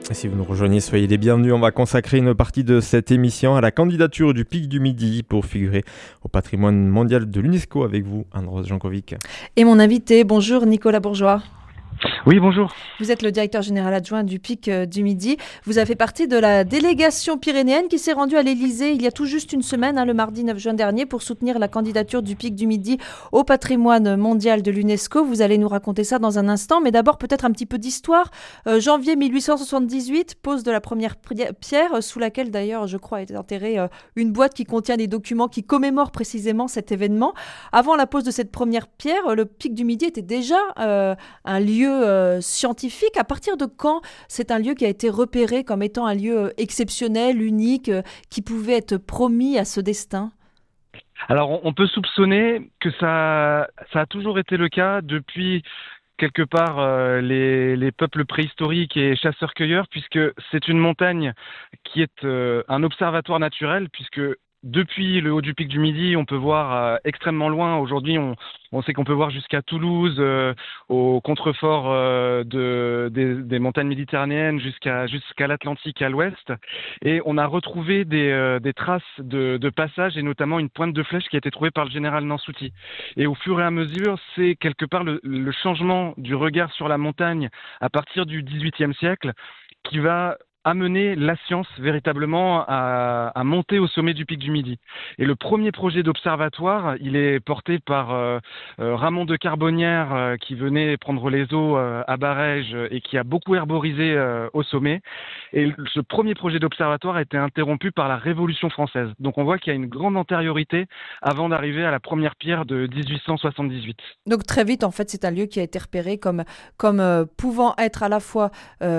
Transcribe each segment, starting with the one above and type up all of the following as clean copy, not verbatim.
Si vous nous rejoignez, soyez les bienvenus. On va consacrer une partie de cette émission à la candidature du Pic du Midi pour figurer au patrimoine mondial de l'UNESCO avec vous, Anne-Rose Jankovic. Et mon invité, bonjour Nicolas Bourgeois. Oui, bonjour. Vous êtes le directeur général adjoint du Pic du Midi. Vous avez fait partie de la délégation pyrénéenne qui s'est rendue à l'Élysée il y a tout juste une semaine, le mardi 9 juin dernier, pour soutenir la candidature du Pic du Midi au patrimoine mondial de l'UNESCO. Vous allez nous raconter ça dans un instant, mais d'abord peut-être un petit peu d'histoire. Janvier 1878, pose de la première pierre, sous laquelle d'ailleurs, je crois, est enterrée une boîte qui contient des documents qui commémorent précisément cet événement. Avant la pose de cette première pierre, le Pic du Midi était déjà un lieu scientifique. À partir de quand c'est un lieu qui a été repéré comme étant un lieu exceptionnel, unique, qui pouvait être promis à ce destin ? Alors, on peut soupçonner que ça a toujours été le cas depuis quelque part les peuples préhistoriques et chasseurs-cueilleurs, puisque c'est une montagne qui est un observatoire naturel, puisque depuis le haut du Pic du Midi, on peut voir extrêmement loin. Aujourd'hui, on sait qu'on peut voir jusqu'à Toulouse, au contrefort des montagnes méditerranéennes, jusqu'à l'Atlantique à l'ouest. Et on a retrouvé des traces de passage, et notamment une pointe de flèche qui a été trouvée par le général Nansouty. Et au fur et à mesure, c'est quelque part le changement du regard sur la montagne à partir du XVIIIe siècle qui va amener la science véritablement à monter au sommet du Pic du Midi. Et le premier projet d'observatoire, il est porté par Ramon de Carbonnières qui venait prendre les eaux à Barèges et qui a beaucoup herborisé au sommet. Et ce premier projet d'observatoire a été interrompu par la Révolution française. Donc on voit qu'il y a une grande antériorité avant d'arriver à la première pierre de 1878. Donc très vite, en fait, c'est un lieu qui a été repéré comme pouvant être à la fois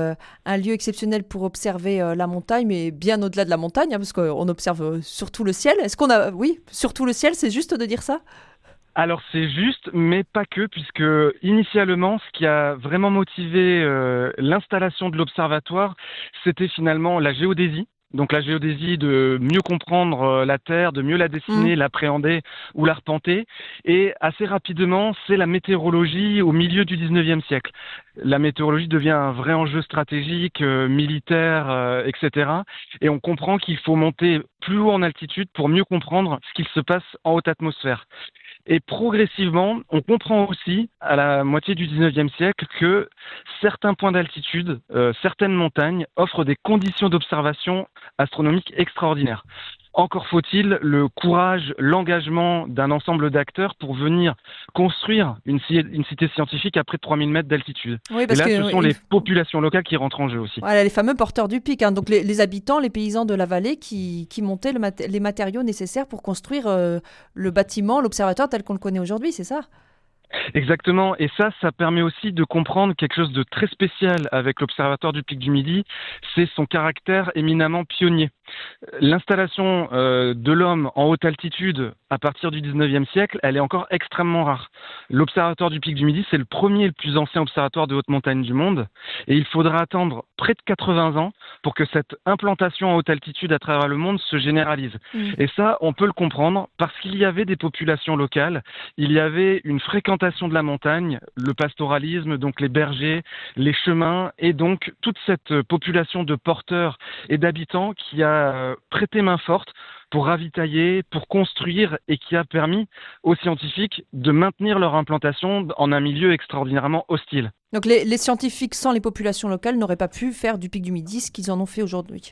un lieu exceptionnel pour observer la montagne, mais bien au-delà de la montagne, parce qu'on observe surtout le ciel. Oui, surtout le ciel, c'est juste de dire ça ? Alors c'est juste, mais pas que, puisque initialement, ce qui a vraiment motivé l'installation de l'observatoire, c'était finalement la géodésie. Donc la géodésie, de mieux comprendre la Terre, de mieux la dessiner, l'appréhender ou l'arpenter. Et assez rapidement, c'est la météorologie au milieu du 19e siècle. La météorologie devient un vrai enjeu stratégique, militaire, etc. Et on comprend qu'il faut monter plus haut en altitude pour mieux comprendre ce qu'il se passe en haute atmosphère. Et progressivement, on comprend aussi, à la moitié du 19e siècle, que certains points d'altitude, certaines montagnes, offrent des conditions d'observation astronomique extraordinaires. Encore faut-il le courage, l'engagement d'un ensemble d'acteurs pour venir construire une cité scientifique à près de 3000 mètres d'altitude. Oui, et là, ce sont les populations locales qui rentrent en jeu aussi. Voilà, les fameux porteurs du pic, donc les habitants, les paysans de la vallée qui montaient les matériaux nécessaires pour construire le bâtiment, l'observatoire tel qu'on le connaît aujourd'hui, c'est ça ? Exactement, et ça permet aussi de comprendre quelque chose de très spécial avec l'Observatoire du Pic du Midi, c'est son caractère éminemment pionnier. L'installation de l'homme en haute altitude à partir du 19e siècle, elle est encore extrêmement rare. L'Observatoire du Pic du Midi, c'est le premier et le plus ancien observatoire de haute montagne du monde, et il faudra attendre près de 80 ans pour que cette implantation en haute altitude à travers le monde se généralise. Et ça, on peut le comprendre parce qu'il y avait des populations locales, il y avait une fréquentation de la montagne, le pastoralisme, donc les bergers, les chemins, et donc toute cette population de porteurs et d'habitants qui a prêté main forte pour ravitailler, pour construire, et qui a permis aux scientifiques de maintenir leur implantation en un milieu extraordinairement hostile. Donc les scientifiques, sans les populations locales, n'auraient pas pu faire du Pic du Midi ce qu'ils en ont fait aujourd'hui.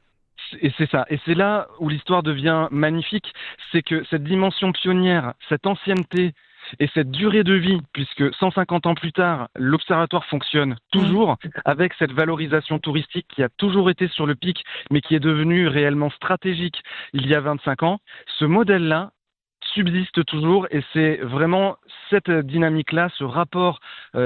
Et c'est ça. Et c'est là où l'histoire devient magnifique, c'est que cette dimension pionnière, cette ancienneté, et cette durée de vie, puisque 150 ans plus tard, l'observatoire fonctionne toujours avec cette valorisation touristique qui a toujours été sur le pic, mais qui est devenue réellement stratégique il y a 25 ans, ce modèle-là subsiste toujours, et c'est vraiment cette dynamique-là, ce rapport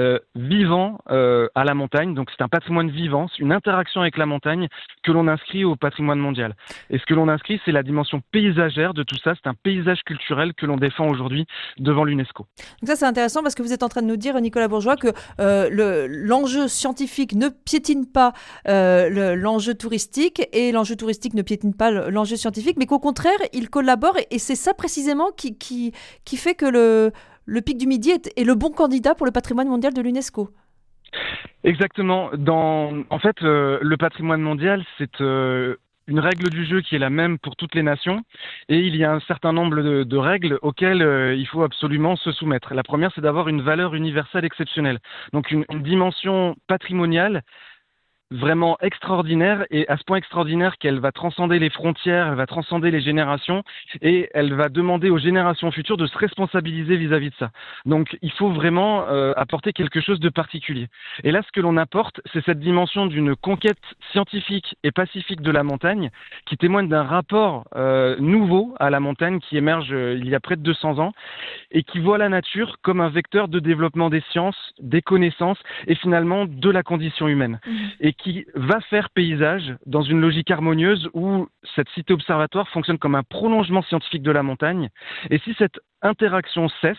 vivant à la montagne. Donc c'est un patrimoine vivant, c'est une interaction avec la montagne que l'on inscrit au patrimoine mondial. Et ce que l'on inscrit, c'est la dimension paysagère de tout ça. C'est un paysage culturel que l'on défend aujourd'hui devant l'UNESCO. Donc ça, c'est intéressant parce que vous êtes en train de nous dire, Nicolas Bourgeois, que l'enjeu scientifique ne piétine pas l'enjeu touristique, et l'enjeu touristique ne piétine pas l'enjeu scientifique, mais qu'au contraire, ils collaborent, et c'est ça précisément qui fait que le Pic du Midi est le bon candidat pour le patrimoine mondial de l'UNESCO. Exactement. En fait, le patrimoine mondial, c'est une règle du jeu qui est la même pour toutes les nations, et il y a un certain nombre de règles auxquelles il faut absolument se soumettre. La première, c'est d'avoir une valeur universelle exceptionnelle, donc une dimension patrimoniale vraiment extraordinaire, et à ce point extraordinaire qu'elle va transcender les frontières, elle va transcender les générations, et elle va demander aux générations futures de se responsabiliser vis-à-vis de ça. Donc il faut vraiment apporter quelque chose de particulier. Et là, ce que l'on apporte, c'est cette dimension d'une conquête scientifique et pacifique de la montagne, qui témoigne d'un rapport nouveau à la montagne qui émerge il y a près de 200 ans, et qui voit la nature comme un vecteur de développement des sciences, des connaissances, et finalement de la condition humaine. Et qui va faire paysage dans une logique harmonieuse où cette cité observatoire fonctionne comme un prolongement scientifique de la montagne. Et si cette interaction cesse,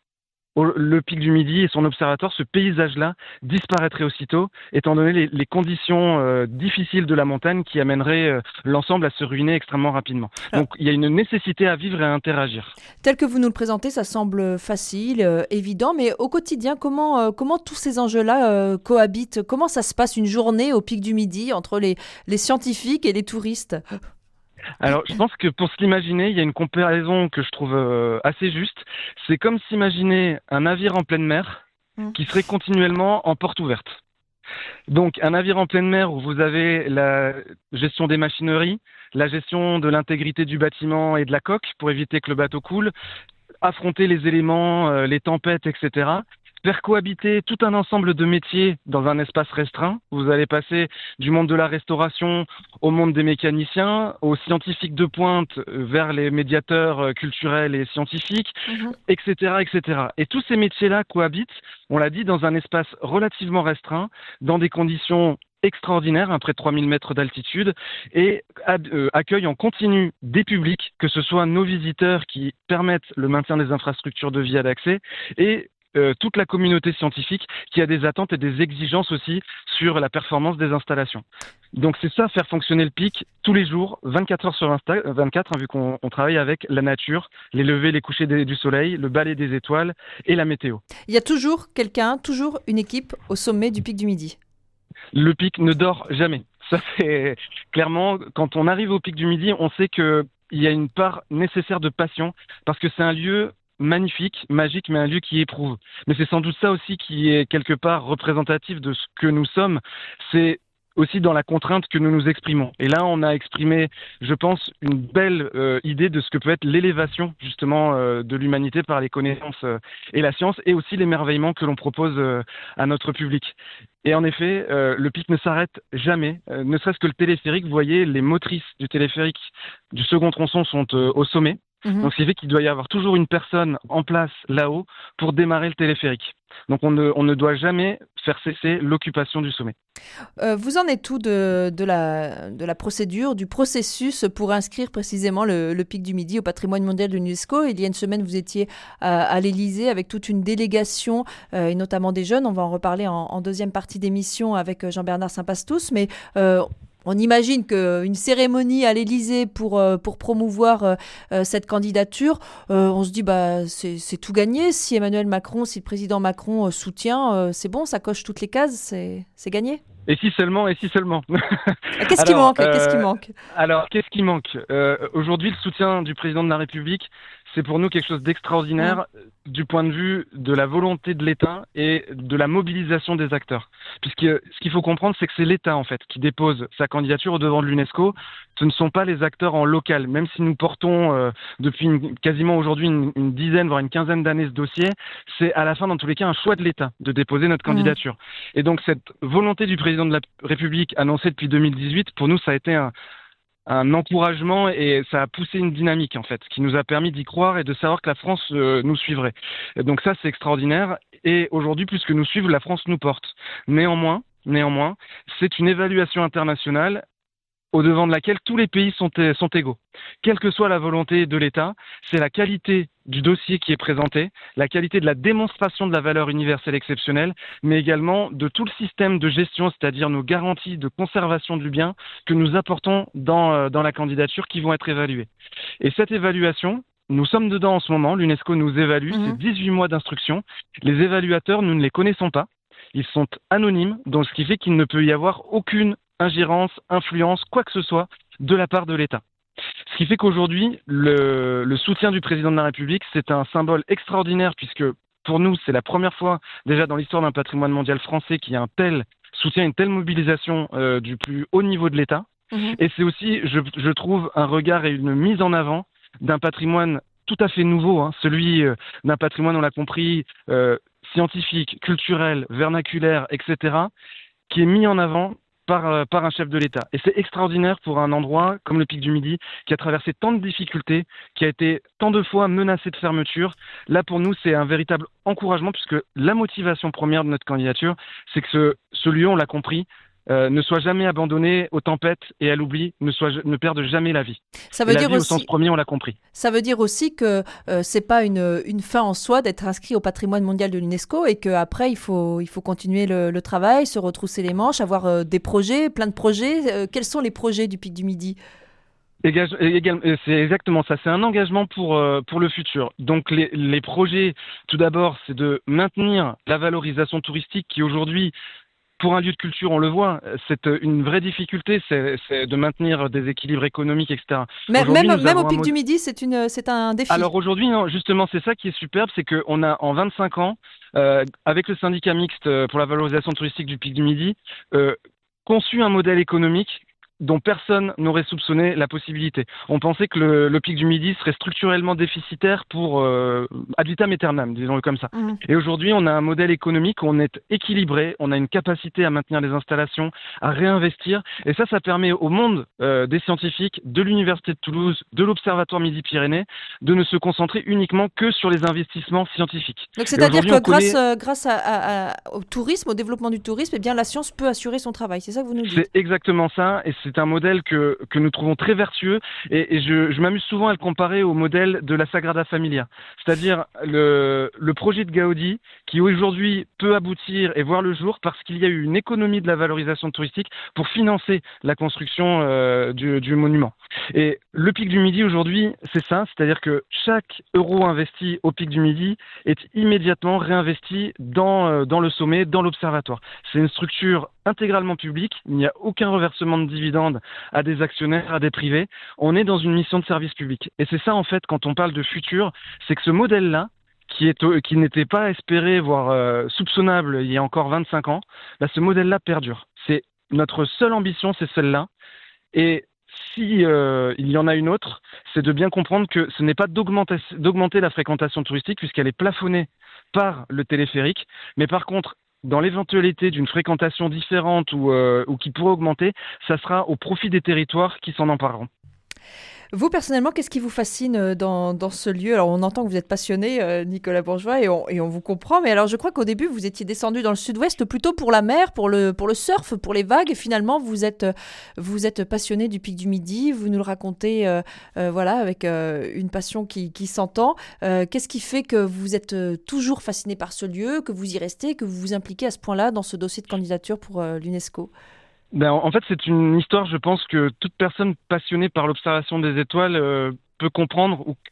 le pic du Midi et son observatoire, ce paysage-là disparaîtrait aussitôt, étant donné les conditions difficiles de la montagne qui amèneraient l'ensemble à se ruiner extrêmement rapidement. Donc il y a une nécessité à vivre et à interagir. Tel que vous nous le présentez, ça semble facile, évident, mais au quotidien, comment tous ces enjeux-là cohabitent? Comment ça se passe une journée au pic du Midi entre les scientifiques et les touristes? Alors, je pense que pour se l'imaginer, il y a une comparaison que je trouve assez juste. C'est comme s'imaginer un navire en pleine mer qui serait continuellement en porte ouverte. Donc, un navire en pleine mer où vous avez la gestion des machineries, la gestion de l'intégrité du bâtiment et de la coque pour éviter que le bateau coule, affronter les éléments, les tempêtes, etc. Faire cohabiter tout un ensemble de métiers dans un espace restreint. Vous allez passer du monde de la restauration au monde des mécaniciens, aux scientifiques de pointe vers les médiateurs culturels et scientifiques, etc., etc. Et tous ces métiers-là cohabitent, on l'a dit, dans un espace relativement restreint, dans des conditions extraordinaire, près de 3000 mètres d'altitude, et accueille en continu des publics, que ce soit nos visiteurs qui permettent le maintien des infrastructures de vie à l'accès, et toute la communauté scientifique qui a des attentes et des exigences aussi sur la performance des installations. Donc c'est ça, faire fonctionner le pic tous les jours, 24 heures sur 24, vu qu'on travaille avec la nature, les levées, les couchers du soleil, le balai des étoiles et la météo. Il y a toujours quelqu'un, toujours une équipe au sommet du pic du Midi. Le pic ne dort jamais. Ça, c'est clairement, quand on arrive au pic du Midi, on sait qu'il y a une part nécessaire de passion, parce que c'est un lieu magnifique, magique, mais un lieu qui éprouve. Mais c'est sans doute ça aussi qui est quelque part représentatif de ce que nous sommes. C'est aussi dans la contrainte que nous nous exprimons. Et là, on a exprimé, je pense, une belle idée de ce que peut être l'élévation, justement, de l'humanité par les connaissances et la science, et aussi l'émerveillement que l'on propose à notre public. Et en effet, le pic ne s'arrête jamais, ne serait-ce que le téléphérique. Vous voyez, les motrices du téléphérique du second tronçon sont au sommet. Donc, ce qui fait qu'il doit y avoir toujours une personne en place là-haut pour démarrer le téléphérique. Donc, on ne doit jamais faire cesser l'occupation du sommet. Vous en êtes où de la procédure, du processus pour inscrire précisément le pic du Midi au patrimoine mondial de l'UNESCO? Il y a une semaine, vous étiez à l'Élysée avec toute une délégation, et notamment des jeunes. On va en reparler en deuxième partie d'émission avec Jean-Bernard Saint-Pastous, mais on imagine qu'une cérémonie à l'Élysée pour promouvoir cette candidature, on se dit c'est tout gagné. Si Emmanuel Macron, si le président Macron soutient, c'est bon, ça coche toutes les cases, c'est gagné. Et si seulement. Qu'est-ce qui manque Alors, qu'est-ce qui manque aujourd'hui, le soutien du président de la République, c'est pour nous quelque chose d'extraordinaire du point de vue de la volonté de l'État et de la mobilisation des acteurs. Puisque ce qu'il faut comprendre, c'est que c'est l'État, en fait, qui dépose sa candidature au devant de l'UNESCO. Ce ne sont pas les acteurs en local. Même si nous portons depuis quasiment aujourd'hui une dizaine, voire une quinzaine d'années ce dossier, c'est à la fin, dans tous les cas, un choix de l'État de déposer notre candidature. Et donc, cette volonté du président de la République annoncée depuis 2018, pour nous, ça a été un encouragement, et ça a poussé une dynamique, en fait, qui nous a permis d'y croire et de savoir que la France nous suivrait. Et donc ça, c'est extraordinaire. Et aujourd'hui, plus que nous suivre, la France nous porte. Néanmoins, c'est une évaluation internationale au devant de laquelle tous les pays sont égaux. Quelle que soit la volonté de l'État, c'est la qualité du dossier qui est présenté, la qualité de la démonstration de la valeur universelle exceptionnelle, mais également de tout le système de gestion, c'est-à-dire nos garanties de conservation du bien que nous apportons dans la candidature, qui vont être évaluées. Et cette évaluation, nous sommes dedans en ce moment, l'UNESCO nous évalue, c'est 18 mois d'instruction. Les évaluateurs, nous ne les connaissons pas. ils sont anonymes, donc ce qui fait qu'il ne peut y avoir aucune ingérence, influence, quoi que ce soit de la part de l'État. Ce qui fait qu'aujourd'hui, le soutien du président de la République, c'est un symbole extraordinaire puisque pour nous, c'est la première fois déjà dans l'histoire d'un patrimoine mondial français qu'il y a un tel soutien, une telle mobilisation du plus haut niveau de l'État. Et c'est aussi, je trouve, un regard et une mise en avant d'un patrimoine tout à fait nouveau, celui d'un patrimoine, on l'a compris, scientifique, culturel, vernaculaire, etc., qui est mis en avant par un chef de l'État. Et c'est extraordinaire pour un endroit comme le Pic du Midi, qui a traversé tant de difficultés, qui a été tant de fois menacé de fermeture. Là, pour nous, c'est un véritable encouragement, puisque la motivation première de notre candidature, c'est que ce lieu, on l'a compris, ne soit jamais abandonné aux tempêtes et à l'oubli, ne perde jamais la vie. Ça veut et la dire vie aussi, au sens premier, on l'a compris. Ça veut dire aussi que c'est pas une fin en soi d'être inscrit au patrimoine mondial de l'UNESCO et qu'après il faut continuer le travail, se retrousser les manches, avoir des projets, plein de projets. Quels sont les projets du Pic du Midi ? C'est exactement ça, c'est un engagement pour le futur. Donc les projets, tout d'abord, c'est de maintenir la valorisation touristique qui aujourd'hui, pour un lieu de culture, on le voit, c'est une vraie difficulté, c'est de maintenir des équilibres économiques, etc. Même au Pic du Midi, c'est un défi. Alors aujourd'hui, non, justement, c'est ça qui est superbe, c'est qu'on a en 25 ans, avec le syndicat mixte pour la valorisation touristique du Pic du Midi, conçu un modèle économique dont personne n'aurait soupçonné la possibilité. On pensait que le Pic du Midi serait structurellement déficitaire pour ad vitam aeternam, disons-le comme ça. Et aujourd'hui, on a un modèle économique où on est équilibré, on a une capacité à maintenir les installations, à réinvestir, et ça permet au monde des scientifiques, de l'Université de Toulouse, de l'Observatoire Midi-Pyrénées, de ne se concentrer uniquement que sur les investissements scientifiques. Donc c'est-à-dire que grâce au tourisme, au développement du tourisme, eh bien, la science peut assurer son travail, c'est ça que vous nous dites ? C'est exactement ça, et c'est un modèle que nous trouvons très vertueux, et je m'amuse souvent à le comparer au modèle de la Sagrada Familia, c'est-à-dire le projet de Gaudi qui aujourd'hui peut aboutir et voir le jour parce qu'il y a eu une économie de la valorisation touristique pour financer la construction du monument. Et le Pic du Midi aujourd'hui, c'est ça, c'est-à-dire que chaque euro investi au Pic du Midi est immédiatement réinvesti dans le sommet, dans l'observatoire. C'est une structure intégralement publique, il n'y a aucun reversement de dividendes à des actionnaires, à des privés. On est dans une mission de service public. Et c'est ça, en fait, quand on parle de futur, c'est que ce modèle-là, qui n'était pas espéré, voire soupçonnable il y a encore 25 ans, là, ce modèle-là perdure. C'est notre seule ambition, c'est celle-là. Et si il y en a une autre, c'est de bien comprendre que ce n'est pas d'augmenter la fréquentation touristique puisqu'elle est plafonnée par le téléphérique, mais par contre, dans l'éventualité d'une fréquentation différente ou qui pourrait augmenter, ça sera au profit des territoires qui s'en empareront. Vous, personnellement, qu'est-ce qui vous fascine dans ce lieu ? Alors, on entend que vous êtes passionné, Nicolas Bourgeois, et on vous comprend. Mais alors, je crois qu'au début, vous étiez descendu dans le sud-ouest plutôt pour la mer, pour le surf, pour les vagues. Et finalement, vous êtes passionné du Pic du Midi. Vous nous le racontez voilà, avec une passion qui s'entend. Qu'est-ce qui fait que vous êtes toujours fasciné par ce lieu, que vous y restez, que vous vous impliquez à ce point-là dans ce dossier de candidature pour l'UNESCO ? En fait, c'est une histoire, je pense, que toute personne passionnée par l'observation des étoiles peut comprendre, ou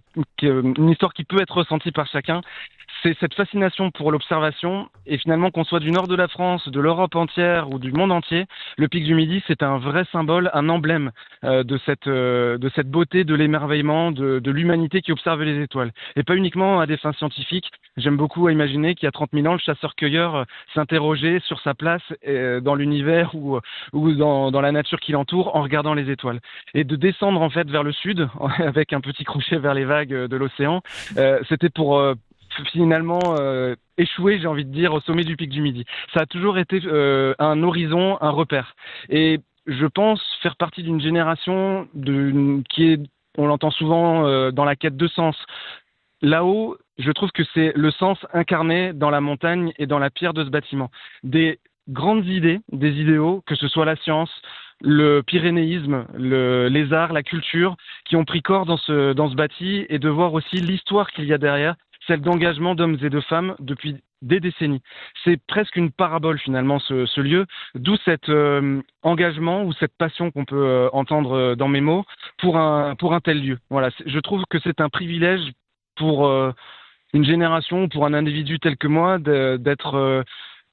une histoire qui peut être ressentie par chacun. C'est cette fascination pour l'observation, et finalement qu'on soit du nord de la France, de l'Europe entière ou du monde entier, le Pic du Midi, c'est un vrai symbole, un emblème de cette beauté, de l'émerveillement, de l'humanité qui observe les étoiles. Et pas uniquement à des fins scientifiques. J'aime beaucoup imaginer qu'il y a 30 000 ans, le chasseur-cueilleur s'interrogeait sur sa place dans l'univers ou dans la nature qui l'entoure en regardant les étoiles. Et de descendre en fait vers le sud, avec un petit crochet vers les vagues de l'océan, c'était pour finalement échouer, j'ai envie de dire, au sommet du Pic du Midi. Ça a toujours été un horizon, un repère. Et je pense faire partie d'une génération qui est, on l'entend souvent, dans la quête de sens. Là-haut, je trouve que c'est le sens incarné dans la montagne et dans la pierre de ce bâtiment. Des grandes idées, des idéaux, que ce soit la science, le pyrénéisme, les arts, la culture, qui ont pris corps dans ce bâti, et de voir aussi l'histoire qu'il y a derrière, celle d'engagement d'hommes et de femmes depuis des décennies. C'est presque une parabole finalement ce lieu, d'où cet engagement ou cette passion qu'on peut entendre dans mes mots pour un tel lieu. Voilà, je trouve que c'est un privilège pour une génération, pour un individu tel que moi, d'être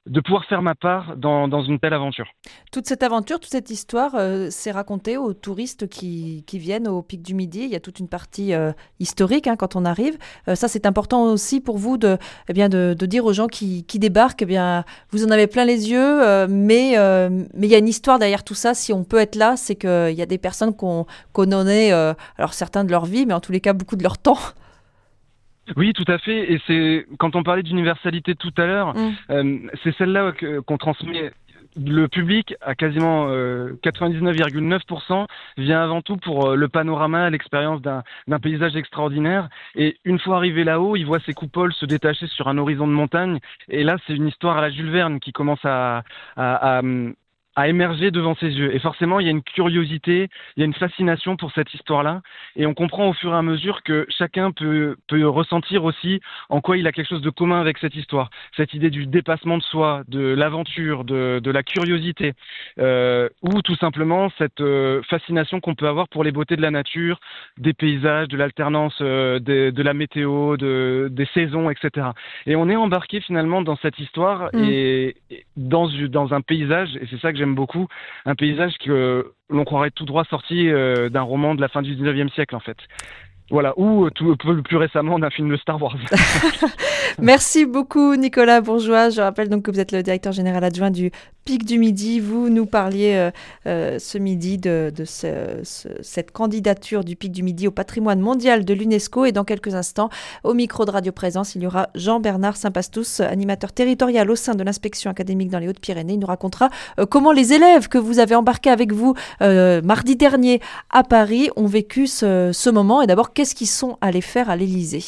de pouvoir faire ma part dans une telle aventure. Toute cette aventure, toute cette histoire, c'est raconté aux touristes qui viennent au Pic du Midi. Il y a toute une partie historique quand on arrive. Ça, c'est important aussi pour vous de dire aux gens qui débarquent, vous en avez plein les yeux, mais il y a une histoire derrière tout ça. Si on peut être là, c'est qu'il y a des personnes qu'on connaît, alors certains de leur vie, mais en tous les cas, beaucoup de leur temps. Oui, tout à fait. Et c'est quand on parlait d'universalité tout à l'heure, c'est celle-là qu'on transmet. Le public, à quasiment 99,9%, vient avant tout pour le panorama, l'expérience d'un paysage extraordinaire. Et une fois arrivé là-haut, il voit ces coupoles se détacher sur un horizon de montagne. Et là, c'est une histoire à la Jules Verne qui commence à émerger devant ses yeux. Et forcément, il y a une curiosité, il y a une fascination pour cette histoire-là. Et on comprend au fur et à mesure que chacun peut ressentir aussi en quoi il a quelque chose de commun avec cette histoire. Cette idée du dépassement de soi, de l'aventure, de la curiosité, ou tout simplement cette fascination qu'on peut avoir pour les beautés de la nature, des paysages, de l'alternance de la météo, des saisons, etc. Et on est embarqué finalement dans cette histoire et dans un paysage, et c'est ça que j'aime beaucoup, un paysage que l'on croirait tout droit sorti d'un roman de la fin du 19e siècle en fait. Voilà, ou plus récemment d'un film de Star Wars. Merci beaucoup Nicolas Bourgeois. Je rappelle donc que vous êtes le directeur général adjoint du Pic du Midi. Vous nous parliez ce midi de cette candidature du Pic du Midi au patrimoine mondial de l'UNESCO. Et dans quelques instants, au micro de Radio Présence, il y aura Jean-Bernard Saint-Pastous, animateur territorial au sein de l'inspection académique dans les Hautes-Pyrénées. Il nous racontera comment les élèves que vous avez embarqués avec vous mardi dernier à Paris ont vécu ce moment. Et d'abord, qu'est-ce qu'ils sont allés faire à l'Élysée ?